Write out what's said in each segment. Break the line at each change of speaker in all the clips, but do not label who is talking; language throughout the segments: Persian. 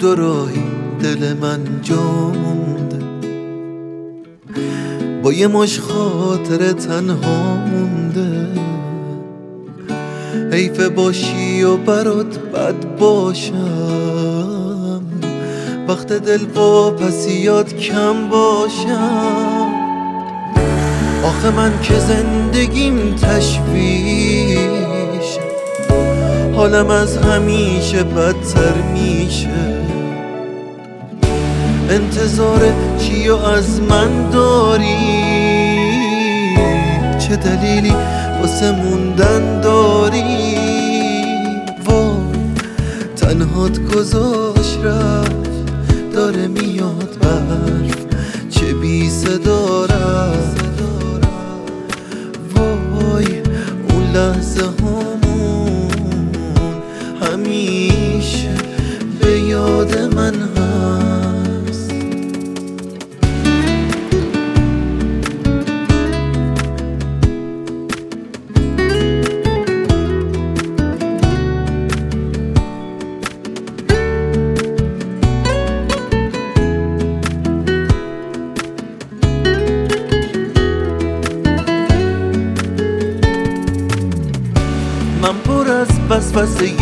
دو راهی دل من جا مونده، با یه مش خاطر تنها مونده. حیف باشی و برات بد باشم، وقت دل واپسیات کم باشم. آخه من که زندگیم تشویش، حالم از همیشه بدتر میشه. انتظار چی و از من داری؟ چه دلیلی واسه موندن داری؟ وای تنهات گذاشت رفت، داره میاد برف چه بی صدا رفت. وای اون لحظه همون همیشه به یاد من هست. من پر از وسوسه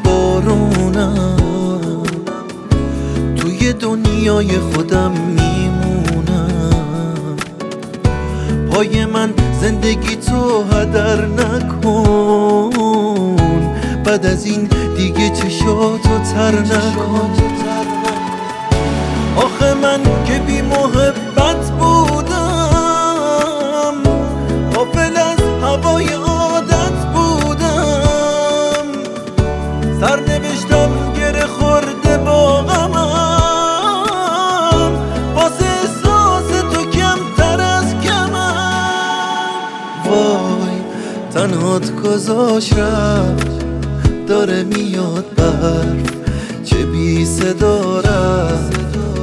بارونم، توی دنیای خودم میمونم. پای من زندگی تو هدر نکن، بعد از این دیگه چشاتو تر نکن. آخه من که بی محبت بودم، غافل از هوای سر نوشتم گره خورده با غمم، واسه احساس تو کمتر از کمم. وای تنهات گذاشت رفت، داره میاد برف چه بی صدا رفت.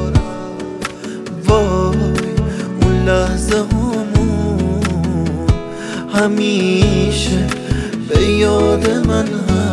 وای اون لحظه همون همیشه به یاد من هست.